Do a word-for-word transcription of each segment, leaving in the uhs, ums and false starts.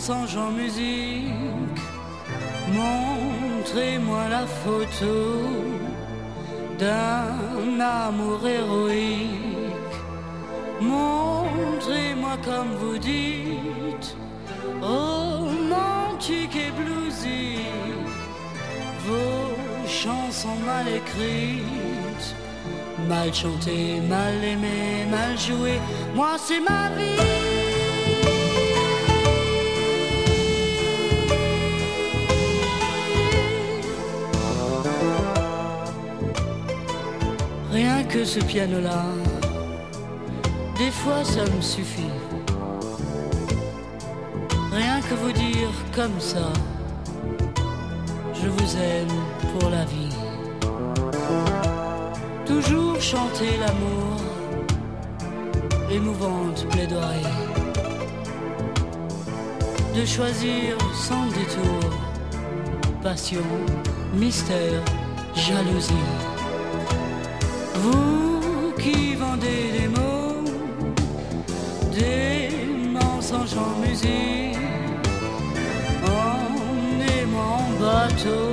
mensonge en musique. Montrez-moi la photo d'un amour héroïque. Montrez-moi comme vous dites, romantique et bluesy, vos chansons mal écrites, mal chantées, mal aimées, mal jouées. Moi c'est ma vie. Rien que ce piano-là, des fois ça me suffit. Rien que vous dire comme ça, je vous aime pour la vie. Toujours chanter l'amour, émouvante plaidoirie. De choisir sans détour, passion, mystère, jalousie. Vous qui vendez des mots, des mensonges en musique, emmenez-moi en bateau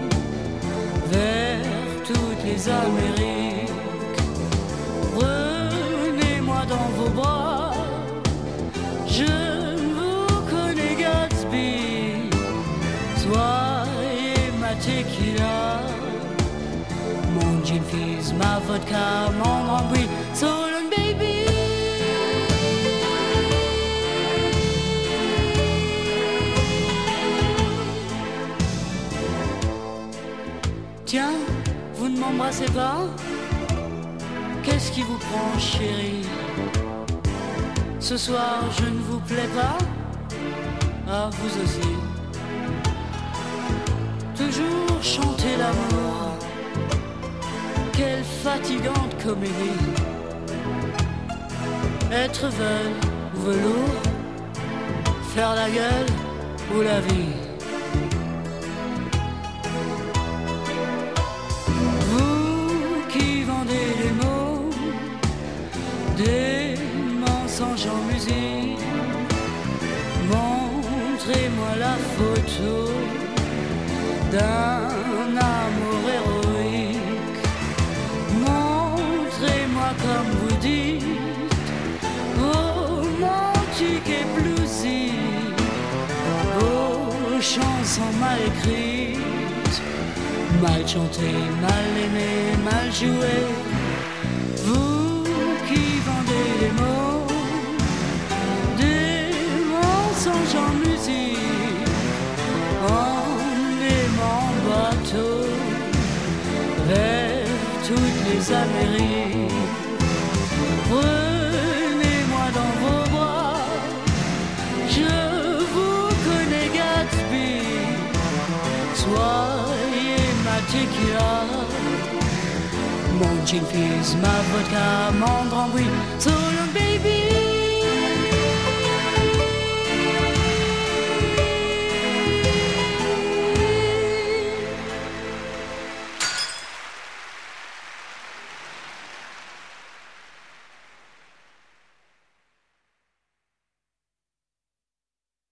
vers toutes les Amériques. Prenez-moi dans vos bras, je vous connais Gatsby. Soyez ma tequila, mon gin fizz, ma vodka, mon rambouille, so long baby. Tiens, vous ne m'embrassez pas? Qu'est-ce qui vous prend, chérie? Ce soir, je ne vous plais pas? Ah, vous aussi. Toujours chanter l'amour, quelle fatigante comédie. Être veule ou velours, faire la gueule ou la vie. Vous qui vendez des mots, des mensonges en musique, montrez-moi la photo d'un amour héroïque. Montrez-moi comme vous dites, romantique et bluesy, vos chansons mal écrites, mal chantées, mal aimées, mal jouées. Vous qui vendez les mots, des mensonges en musique, emmenez-moi en bateau vers toutes les Amériques. Prenez-moi dans vos bras, je vous connais Gatsby. Soyez ma tequila, mon gin fizz, ma vodka, mon rambouille, so long baby.